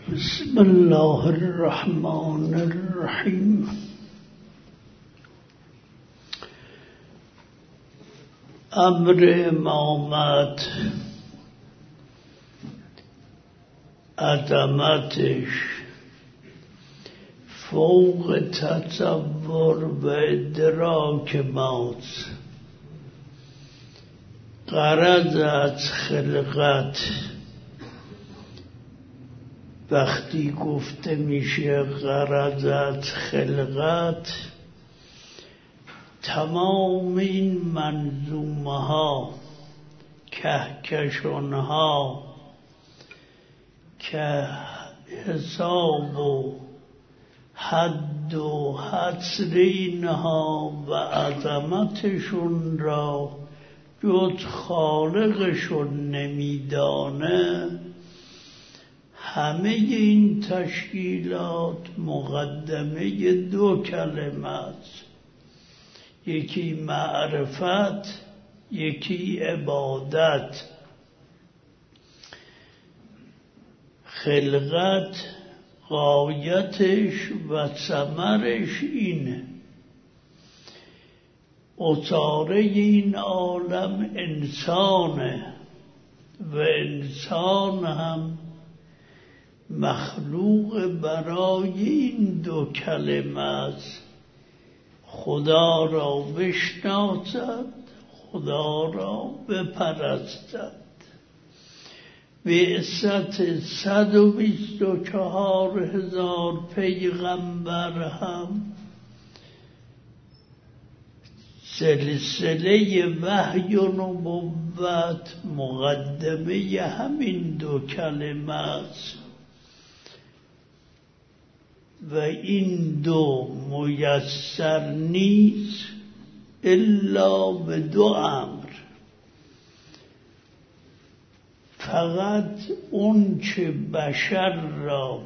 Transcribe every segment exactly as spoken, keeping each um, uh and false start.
بسم الله الرحمن الرحیم. امر امامت، عظمتش فوق تصور و ادراک ماست. غرض از خلقت وقتی گفته میشه غرض از خلقت، تمام این منظومه ها، کهکشان ها که حساب و حد و حصر اینها و عظمتشون را جز خالقشون نمیدانه، همه این تشکیلات مقدمه دو کلمه است، یکی معرفت، یکی عبادت. خلقت غایتش و ثمرش اینه. اصاره این عالم انسانه و انسان هم مخلوق برای این دو کلمه است: خدا را بشناسد، خدا را بپرستد. بعثت صد و بیست و چهار هزار پیغمبر هم سلسله وحی و نبوت مقدمه همین دو کلمه است و این دو میسر نیست الا به دو امر. فقط اون چه بشر را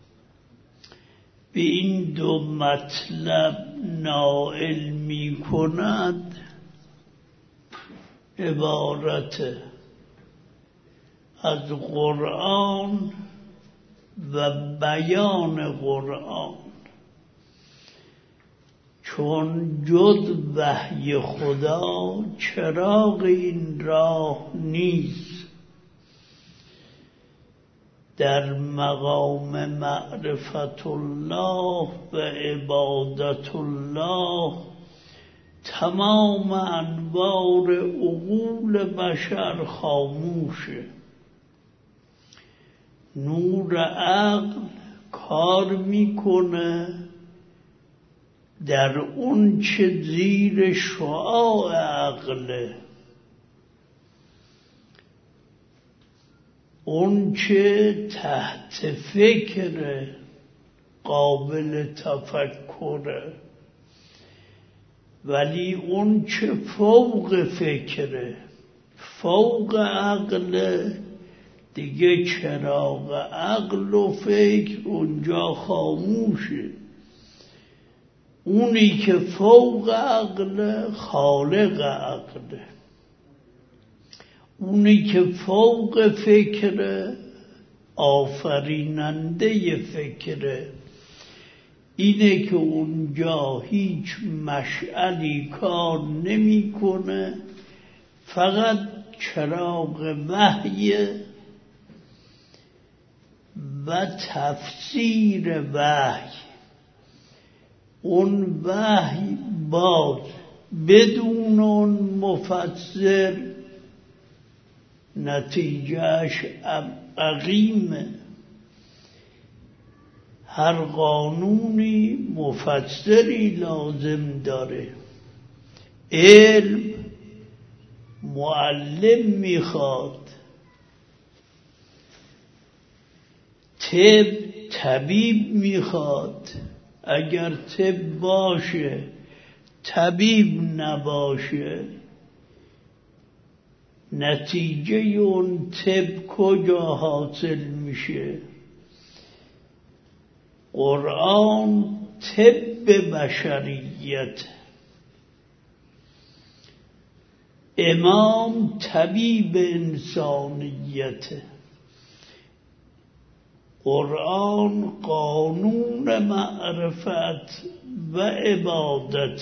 به این دو مطلب نائل می کند عبارت از قرآن و بیان قرآن، چون جز وحی خدا چراغ این راه نیست. در مقام معرفت الله و عبادت الله تمام انوار عقول بشر خاموشه. نور عقل کار میکنه در اون چه زیر شعاع عقله، اون چه تحت فکر قابل تفکره، ولی اون چه فوق فکره، فوق عقله، دیگه چراغ عقل و فکر اونجا خاموشه. اونی که فوق عقل خالق عقله، اونی که فوق فکر آفریننده فکره. اینه که اونجا هیچ مشعلی کار نمیکنه، فقط چراغ وحی و تفسیر وحی. اون وحی باز بدون اون مفسر نتیجهش عقیمه. هر قانونی مفسری لازم داره. علم معلم میخواد، طب طبیب میخواد. اگر طب باشه طبیب نباشه، نتیجه اون طب کجا حاصل میشه؟ قرآن طب بشریت، امام طبیب انسانیت. قرآن قانون معرفت و عبادت.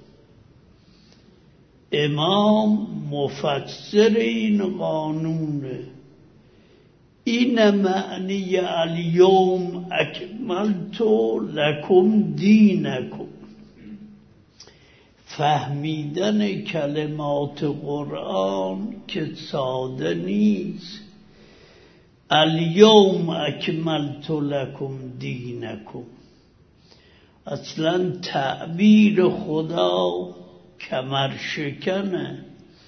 امام مفسر این قانونه. این معنی الیوم اکملت لکم دینکم. فهمیدن کلمات قرآن که ساده نیست. الیوم اکملت لکم دینکم، اصلا تعبیر خدا کمر شکنه.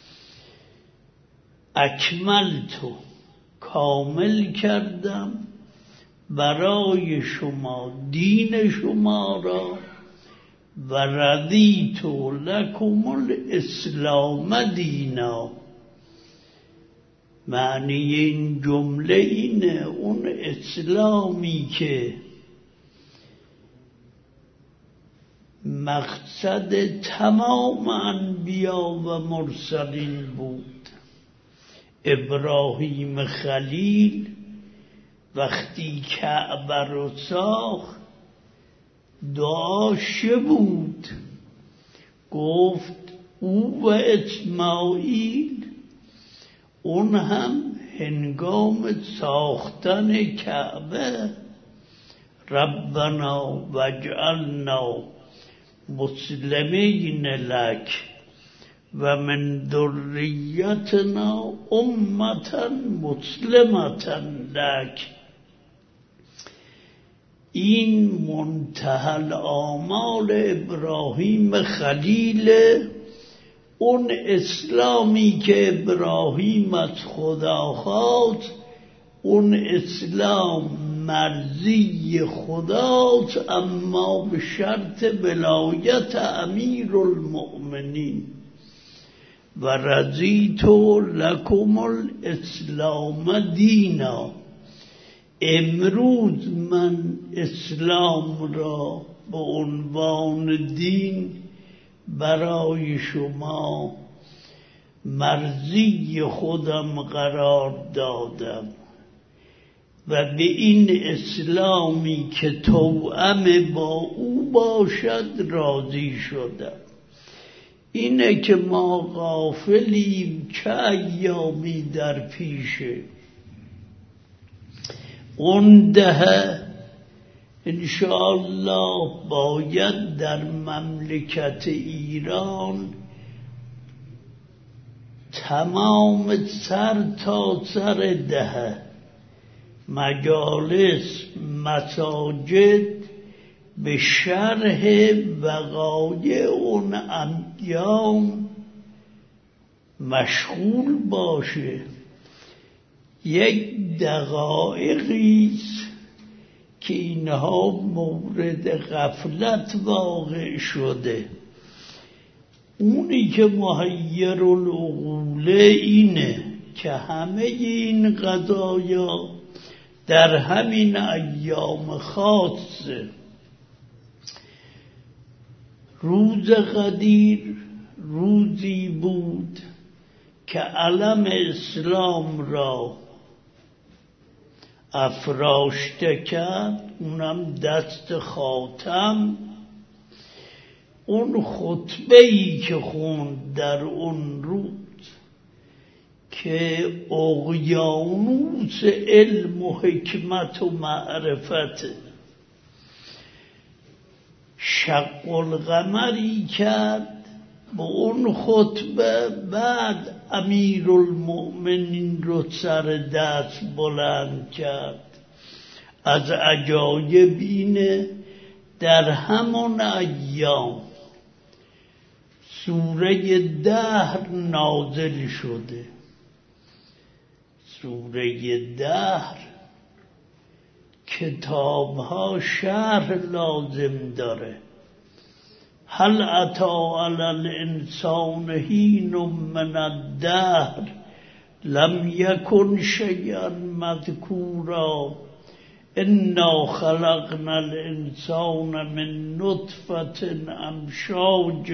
اکملتو کامل کردم برای شما دین شما را و رضیت لکم الاسلام دینا. معنی این جمله اینه، اون اسلامی که مقصد تمام انبیا و مرسلین بود. ابراهیم خلیل وقتی کعبه رو ساخت دعاش بود، گفت او و اسماعیل اون هم هنگام ساختن کعبه ربنا واجعلنا مسلمین لک و من ذریتنا امتا مسلمتا لک. این منتهی الآمال ابراهیم خلیل، اون اسلامی که ابراهیم از خدا خواست، اون اسلام مرضی خداست، اما به شرط ولایت امیر المؤمنین. و رضیت لکم الاسلام دینا. امروز من اسلام را به عنوان دین برای شما مرضی خودم قرار دادم و به این اسلامی که توأم با او باشد راضی شدم. اینه که ما غافلیم که ایامی در پیشه. اون دهه انشاءالله باید در مملکت ایران تمام سر تا سر دهه مجالس مساجد به شرح وقایع اون ایام مشغول باشه. یک دقایقیست که اینها مورد غفلت واقع شده. اونی که محیر العقول اینه که همه این قضایا در همین ایام خاصه. روز قدیر روزی بود که علم اسلام را افراشته کرد، اونم دست خاتم. اون خطبه‌ای که خوند در اون روز که اقیانوس علم و حکمت و معرفت، شق القمری کرد با اون خطبه. بعد امیر المؤمنین رو سر دست بلند کرد. از عجایب اینه در همون ایام سوره دهر نازل شده. سوره دهر کتابها شرح لازم داره. هل اتی علی الانسان حین من الدهر لم یکن شیئا مذکورا انا خلقنا الانسان من نطفة امشاج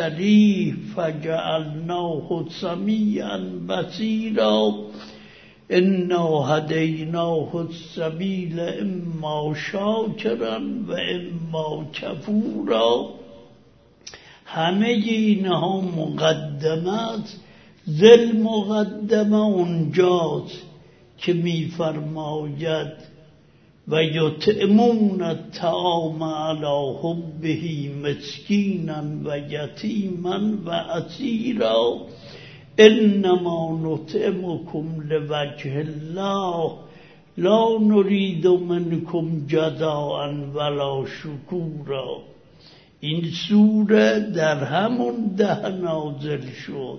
نبتلیه فجعلناه سمیعا بصیرا. انا هدیناه السبیل اما شاکرا و اما کفورا. همه اینها مقدمات. ذل مقدمه اونجاست که میفرماید و یطعمون الطعام علی حبه مسکینا و یتیما و اسیرا انما نطعمکم لوجه الله لا نرید منکم جزاء ولا شکورا. این سوره در همون ده نازل شد،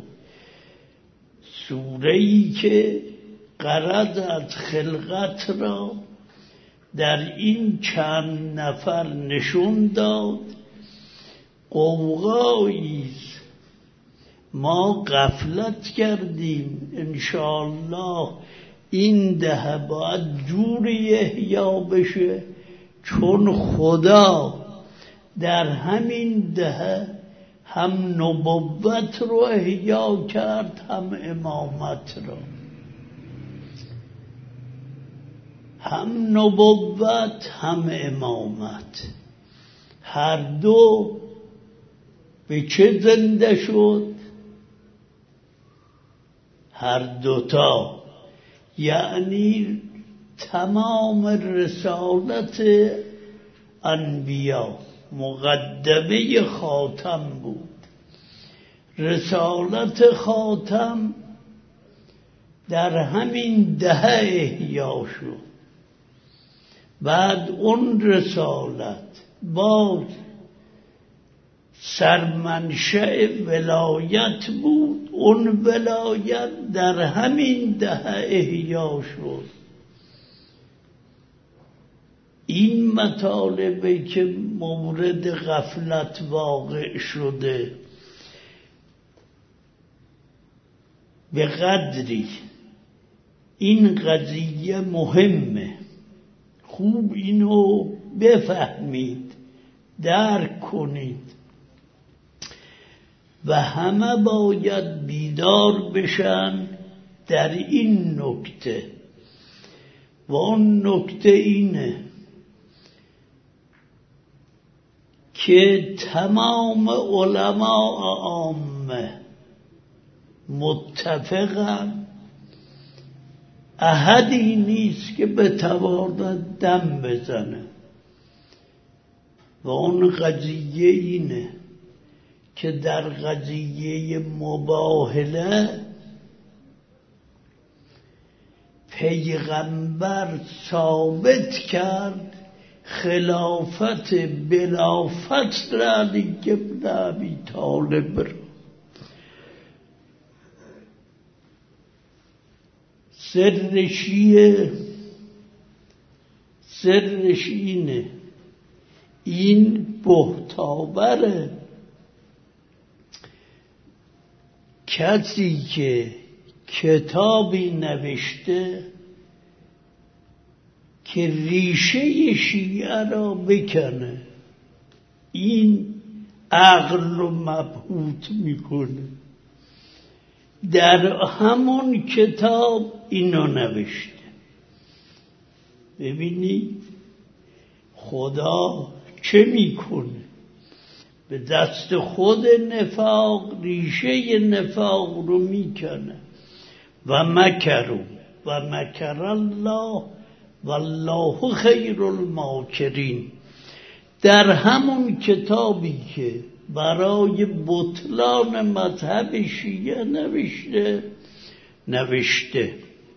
سوره‌ای که غرض از خلقت را در این چند نفر نشون داد. قوقاییست، ما غفلت کردیم. انشاءالله این دهه باید جوری احیا بشه چون خدا در همین دهه هم نبوت رو احیا کرد هم امامت رو. هم نبوت هم امامت، هر دو به چه زنده شد؟ هر دوتا، یعنی تمام رسالت انبیا مقدمه خاتم بود. رسالت خاتم در همین دهه احیا شد. بعد اون رسالت باز سرمنشأ ولایت بود، اون ولایت در همین دهه احیا شد. این مطالبه که مورد غفلت واقع شده به قدری این قضیه مهمه، خوب اینو بفهمید، درک کنید و همه باید بیدار بشن در این نکته. و اون نکته اینه که تمام علما عامه متفقن احدی نیست که بتواند دم بزنه. و اون قضیه اینه که در قضیه مباهله پیغمبر ثابت کرد خلافت بلا فصل علی ابن ابی طالب را. سرشیه سرش اینه، این بهتابره کسی که کتابی نوشته که ریشه شیعه را بکنه، این عقل رو مبهوت میکنه. در همون کتاب اینو نوشته. ببینید خدا چه میکنه؟ به دست خود نفاق ریشه نفاق رو میکنه. و مکروا و مکر الله والله خیر الماکرین. در همون کتابی که برای بطلان مذهب شیعه نوشته نوشته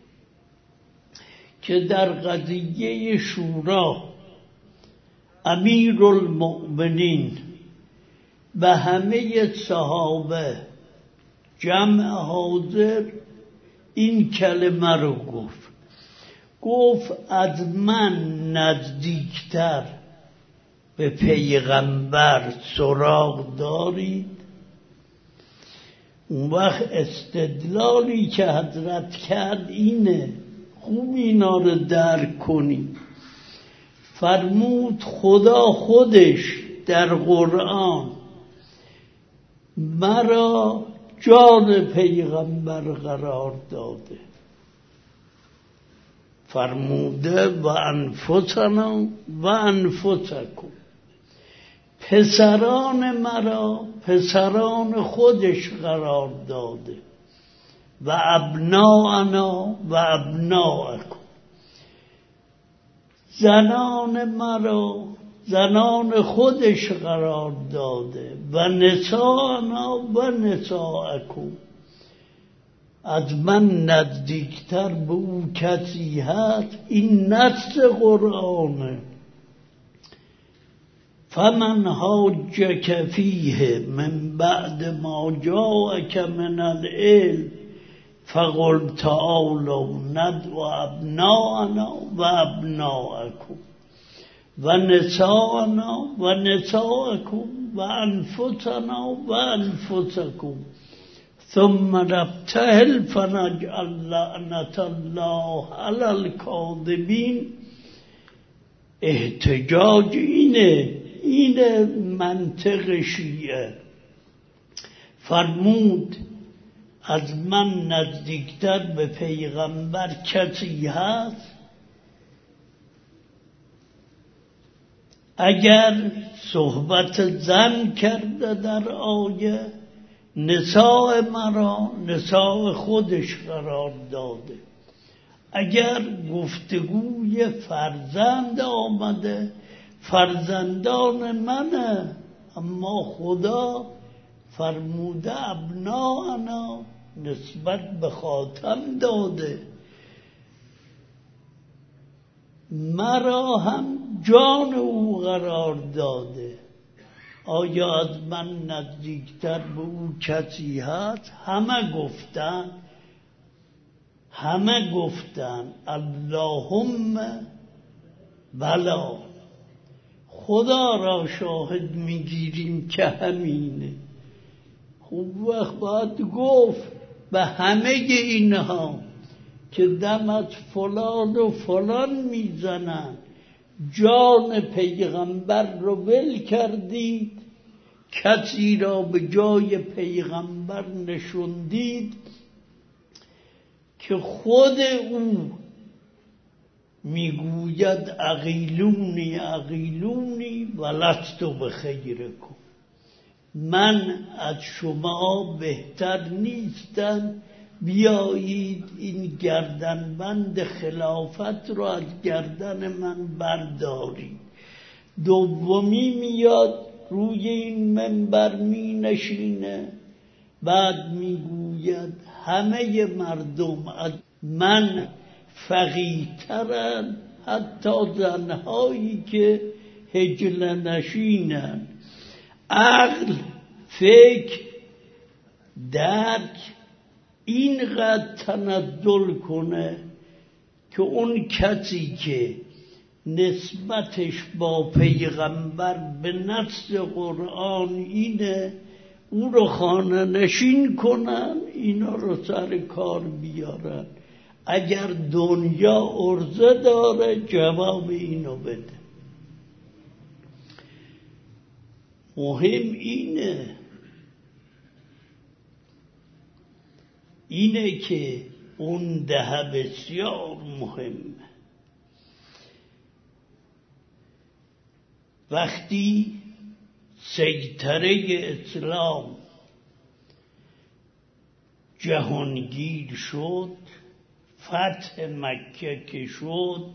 که در قضیه شورا امیر المؤمنین و همه صحابه جمع حاضر این کلمه رو گفت. گفت از من نزدیکتر به پیغمبر سراغ دارید؟ اون وقت استدلالی که حضرت کرد اینه، خوب اینا رو درک کنید. فرمود خدا خودش در قرآن مرا جان پیغمبر قرار داده. فرموده و انفسنا و انفسکم، پسران مرا پسران خودش قرار داده، و ابناءنا و ابناءکم، زنان مرا زنان خودش قرار داده، و نساءنا و نساءکم، از من نزدیکتر به او کسی هست. این نص قرآنه. فمن حاجک فیه من بعد ما جاءک من العلم فقل تعالوا ندعو ابناءنا و ابناءکم و نساءنا و نساءکم و انفسنا و انفسکم ثم نبتهل فنجعل لعنة الله علی الکاذبین. احتجاج اینه، اینه منطق شیعه. فرمود از من نزدیکتر به پیغمبر کسی هست؟ اگر صحبت زن کرده در آیه، نساء مرا نساء خودش قرار داده. اگر گفتگوی فرزند آمده، فرزندان منه، اما خدا فرموده ابناءنا، نسبت به خاتم داده. مرا هم جان او قرار داده. آیا از من نزدیکتر به او کسی هست؟ همه گفتن همه گفتن اللهم بلا. خدا را شاهد میگیریم که همینه. خوب وقت باید گفت به همه اینها که دمت فلان و فلان میزنن، جان پیغمبر رو ول کردید، کسی را به جای پیغمبر نشوندید که خود او میگوید اغیلونی اغیلونی ولست بخیرکم، من از شما بهتر نیستم، بیایید این گردنبند خلافت رو از گردن من بردارید. دومی میاد روی این منبر می نشینه، بعد میگوید همه مردم از من فقیرترن، حتی زنهایی که هجل نشینن. عقل، فکر، درک اینقدر تنزل کنه که اون کسی که نسبتش با پیغمبر به نص قرآن اینه، او رو خانه نشین کنن، اینا رو سر کار بیارن. اگر دنیا عرضه داره جواب اینو بده. مهم اینه اینه که اون ده بسیار مهمه. وقتی سیطره اسلام جهانگیر شد، فتح مکه که شد،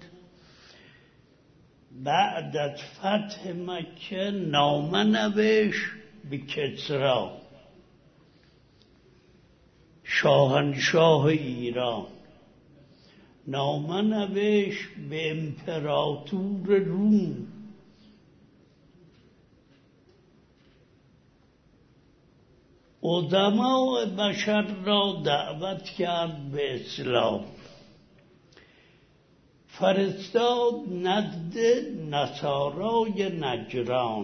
بعد از فتح مکه نامه نوشت به کسری شاهنشاه ایران، نامه نوشت به امپراتور روم، علماء بشر را دعوت کرد به اسلام، فرستاد نزد نصارای نجران.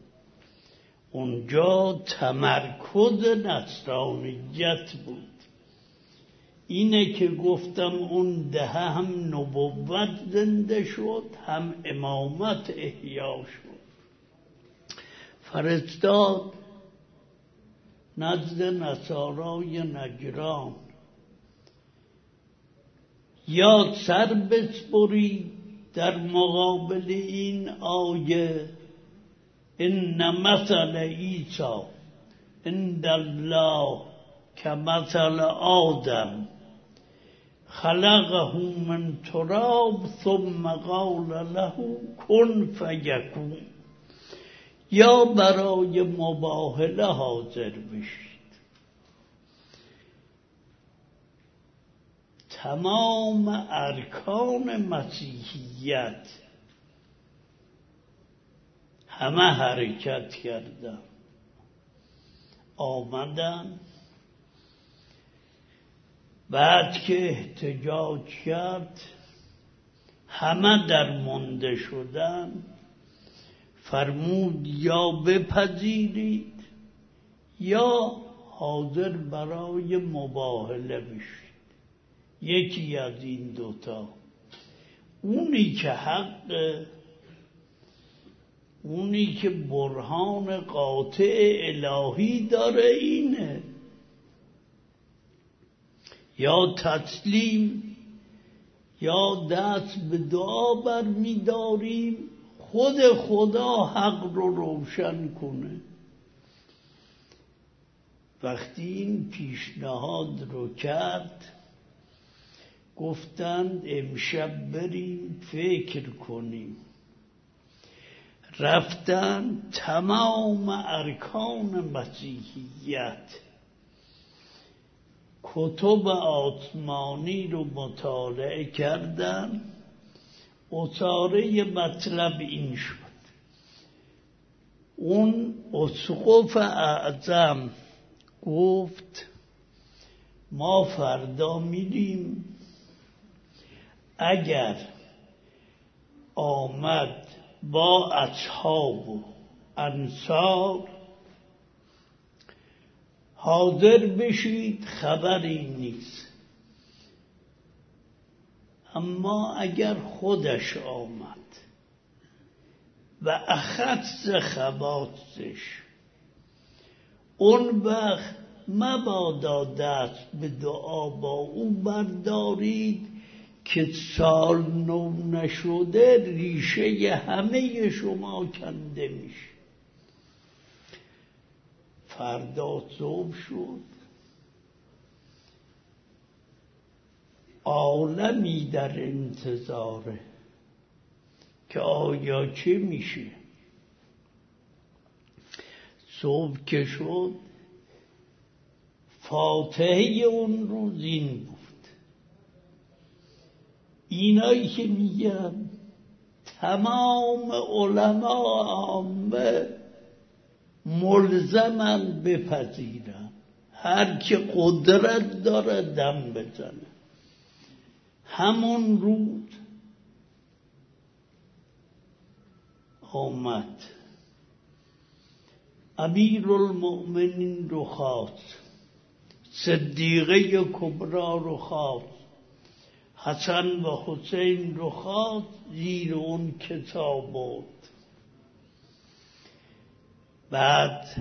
اونجا تمرکز نصرانیت بود. اینه که گفتم اون ده هم نبوت زنده شد، هم امامت احیا شد. فرستاد نزد نصارای نجران، یا سر بسپرید در مقابل این آیه ان مثل عیسی عند الله کمثل آدم خلقه من تراب ثم قال له کن فیکون. یا برای مباهله حاضر بشید. تمام ارکان مسیحیت همه حرکت کردن، آمدن، بعد که احتجاج کرد همه درمانده شدن، فرمود یا بپذیرید یا حاضر برای مباهله بشید. یکی از این دوتا، اونی که حق، اونی که برهان قاطع الهی داره اینه، یا تسلیم یا دست به دعا برمی‌داریم خود خدا حق رو روشن کنه. وقتی این پیشنهاد رو کرد گفتند امشب بریم فکر کنیم. رفتن تمام ارکان مسیحیت کتب آسمانی رو مطالعه کردن. اصاره مطلب این شد، اون اسقف اعظم گفت ما فردا میریم، اگر آمد با اصحاب و انصار حاضر بشید، خبری نیست. اما اگر خودش آمد و اخذ خواصش، اون وقت مبادا دست به دعا با او بردارید که سال نو نشده ریشه همه شما کنده میشه. فردا صبح شد، عالمی در انتظاره که آیا چه میشه. صبح که شد فاتحه اون روز این بود. اینایی که میگن تمام علما عامه ملزمن بپذیرن، هر که قدرت داره دم بزنه. همون روز آمد، امیرالمؤمنین رو خواست، صدیقه کبری رو خواست، حسن و حسین رو خواست، زیر اون کتاب بود. بعد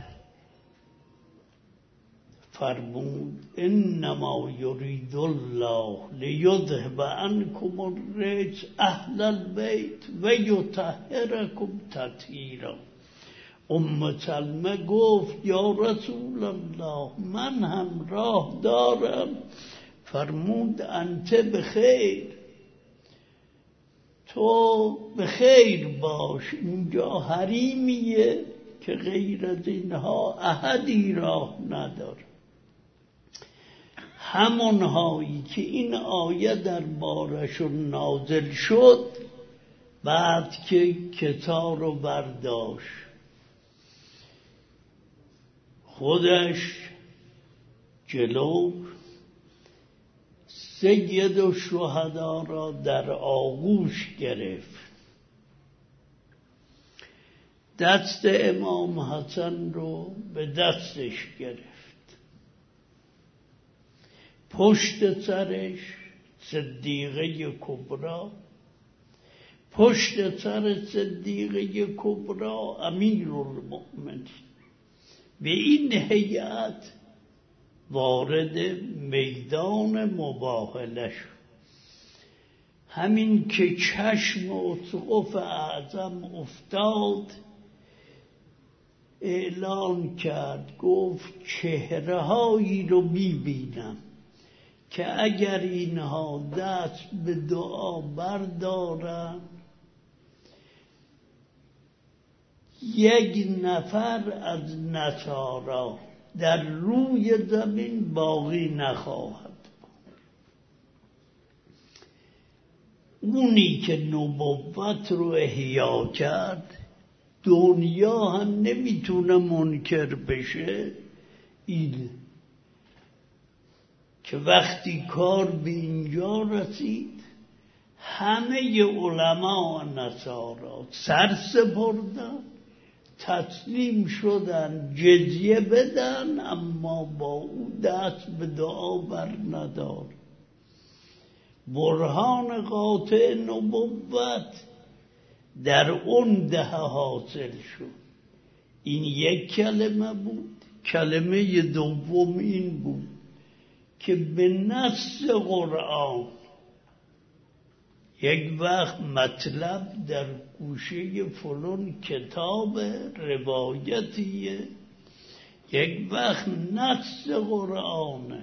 فرمود انما یرید الله لیذهب عنکم الرجس اهل البیت و یطهرکم تطهیرا. ام سلمه گفت یا رسول الله من هم راه دارم. فرمود انت بخیر، تو بخیر باش، اینجا حریمیه که غیر از اینها احدی راه نداره. همونهایی که این آیه در بارشون نازل شد، بعد که کتاب رو برداشت خودش جلو سید الشهدا را در آغوش گرفت، دست امام حسن رو به دستش گرفت، پشت سرش صدیقه کبری، پشت سر صدیقه کبری امیرالمؤمنین. به این هیئت وارد میدان مباهله شد. همین که چشم اسقف اعظم افتاد اعلان کرد، گفت چهره هایی رو میبینم که اگر اینها دست به دعا بردارن یک نفر از نصارا در روی زمین باقی نخواهد. اونی که نبوت رو احیا کرد دنیا هم نمیتونه منکر بشه این که وقتی کار به اینجا رسید همه علما نصارا سر سپردن، تسلیم شدن جزیه بدن، اما با او دست به دعا بر ندار. برهان قاطع نبوت در اون دهه حاصل شد. این یک کلمه بود. کلمه دوم این بود که به نص قرآن یک وقت مطلب در گوشه فلان کتاب روایتیه، یک وقت نص قرآنه.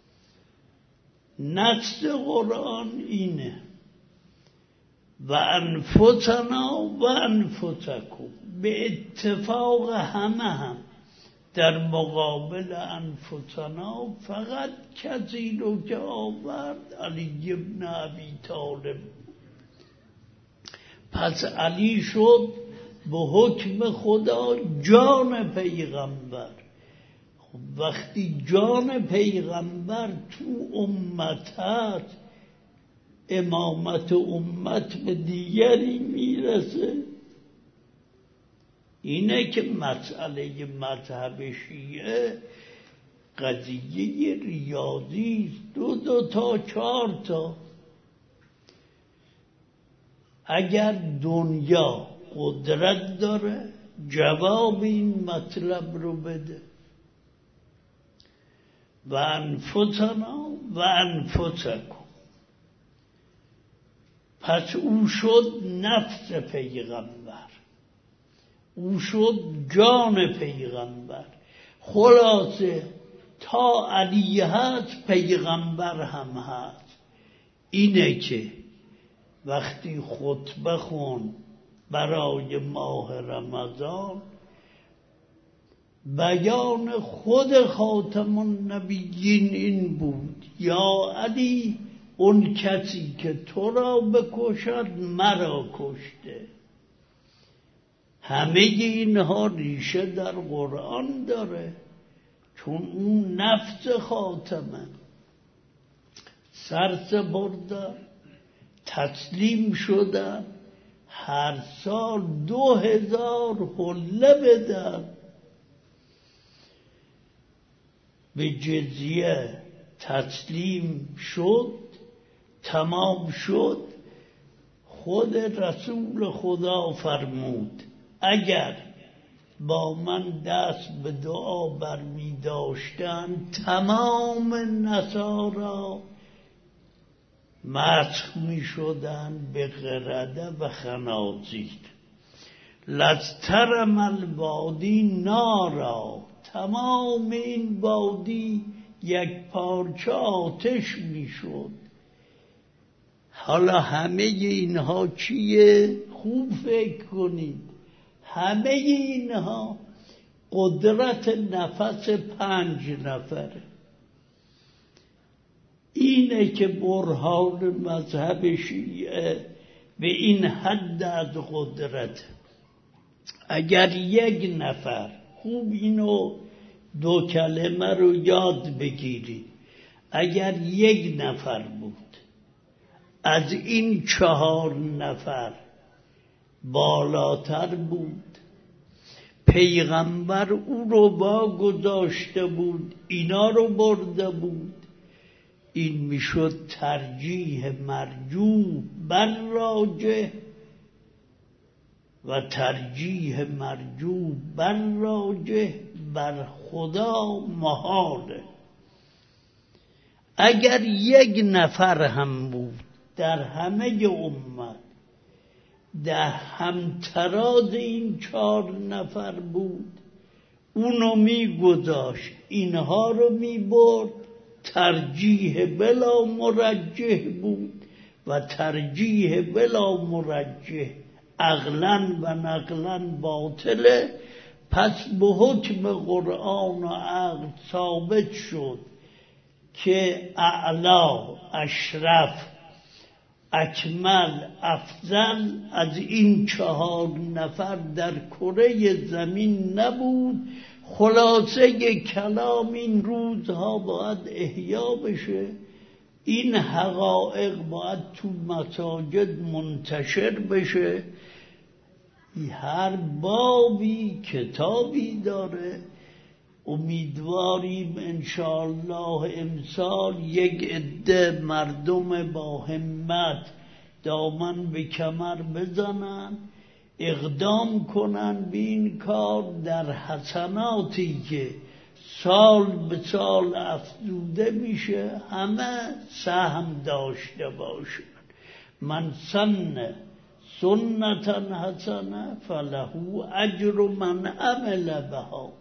نص قرآن اینه و انفسنا و انفسکم، به اتفاق همه هم در مقابل انفسنا فقط کسی رو که آورد علی ابن ابی طالب. پس علی شد به حکم خدا جان پیغمبر. خب وقتی جان پیغمبر تو امت هست، امامت امت به دیگری میرسه. اینه که مسئله مذهب شیعه قضیه ریاضی است، دو دو تا چهار تا. اگر دنیا قدرت داره جواب این مطلب رو بده. و انفسنا و انفسکم. پس او شد نفس پیغمبر، او شد جان پیغمبر. خلاصه تا علی هست پیغمبر هم هست. اینه که وقتی خطبه خون برای ماه رمضان بیان خود خاتم النبیین این بود: یا علی، اون کسی که تو را بکشد مرا کشته. همه اینها ریشه در قرآن داره، چون اون نفس خاتمه. سر سپردن، تسلیم شدن، هر سال دو هزار حله بدن. به جزیه تسلیم شد، تمام شد. خود رسول خدا فرمود اگر با من دست به دعا بر می داشتن تمام نصارا مسخ می شدن به قرده و خنازیر. لسترم الوادی نارا، تمام این وادی یک پارچه آتش می شد. حالا همه اینها چیه؟ خوب فکر کنید. همه اینها قدرت نفس پنج نفره. اینه که برهان مذهب شیعه به این حد از قدرت. اگر یک نفر، خوب اینو دو کلمه رو یاد بگیرید، اگر یک نفر بود از این چهار نفر بالاتر بود، پیغمبر او رو با گذاشته بود، اینا رو برده بود، این میشد ترجیح مرجو بر راجح و ترجیح مرجو بر راجح بر خدا محاله. اگر یک نفر هم بود در همه امت در همتراز این چهار نفر بود، اونو می گذاشت اینها رو می برد، ترجیح بلا مرجح بود و ترجیح بلا مرجح عقلاً و نقلاً باطله. پس به حکم قرآن و عقل ثابت شد که اعلا، اشرف، اکمل، افضل از این چهار نفر در کره زمین نبود. خلاصه کلام این روزها باید احیا بشه، این حقایق باید تو مساجد منتشر بشه. هر بابی کتابی داره. امیدواریم انشاءالله امسال یک عده مردم با همت دامن به کمر بزنن، اقدام کنن به این کار، در حسناتی که سال به سال افزوده میشه همه سهم داشته باشن. من سن سنتا حسنه فله اجر من عمل بها.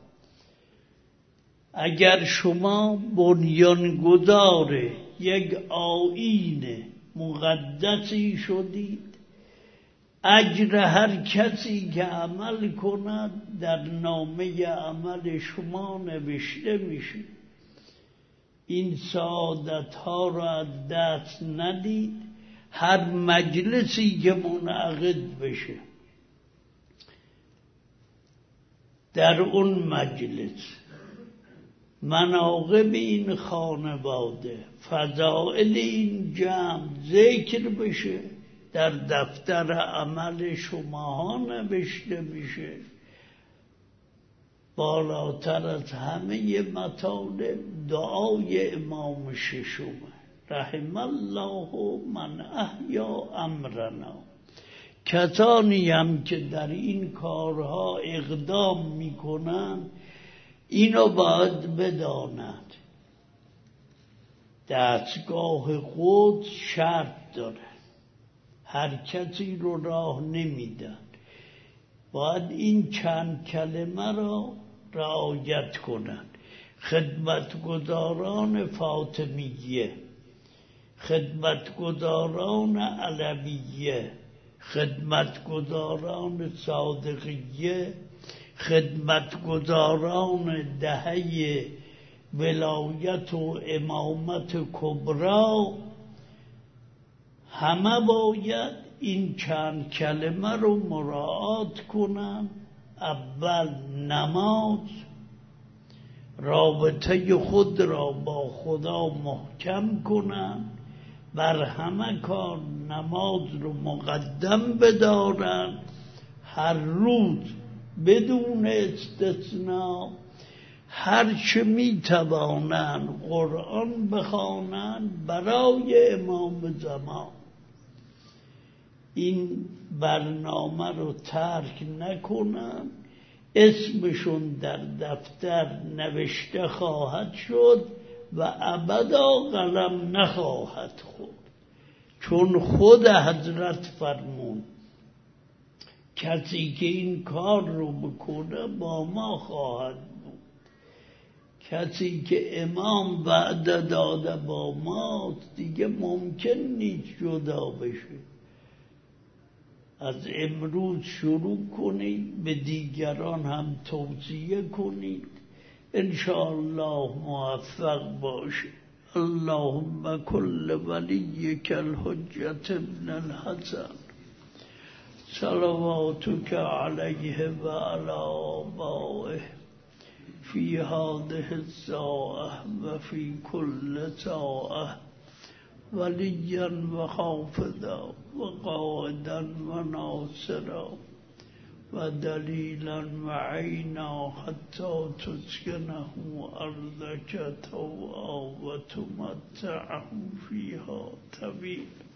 اگر شما بنیانگذار یک آیین مقدسی شدید، اجر هر کسی که عمل کند در نامه عمل شما نوشته میشه. این سعادت ها را از دست ندید. هر مجلسی که منعقد بشه در اون مجلس مناقب این خانواده، فضائل این جمع ذکر بشه، در دفتر عمل شماها نوشته میشه. بالاتر از همه مطالب دعای امام ششمه، رحم الله من احیا امرنا. کسانی هم که در این کارها اقدام میکنن اینو باید بداند. دستگاه خود شرط داره، هر کسی رو راه نمیدن. باید این چند کلمه را رعایت کنن. خدمتگزاران فاطمیه، خدمتگزاران علویه، خدمتگزاران صادقیه، خدمتگزاران دهه ولایت و امامت کبرا، همه باید این چند کلمه رو مراعات کنن. اول نماز، رابطه خود را با خدا محکم کنن، بر همه کار نماز رو مقدم بدارن، هر روز بدون استثناء هر چه می توانن قرآن بخوانن برای امام زمان. این برنامه رو ترک نکنن. اسمشون در دفتر نوشته خواهد شد و ابدا قلم نخواهد خورد، چون خود حضرت فرمود کسی که این کار رو بکنه با ما خواهد بود. کسی که امام وعده داده با ما دیگه ممکن نیست جدا بشه. از امروز شروع کنید، به دیگران هم توصیه کنید، انشاءالله موفق باشید. اللهم کل ولیک الحجة ابن الحسن صلواتك علیه و علی آبائه فی هذه الساعة و فی کل ساعة ولیا و خافضا و قائدا و ناصرا و دلیلا و عینا حتی تسکنه ارضک طوعا و تمتعه فیها طویلا.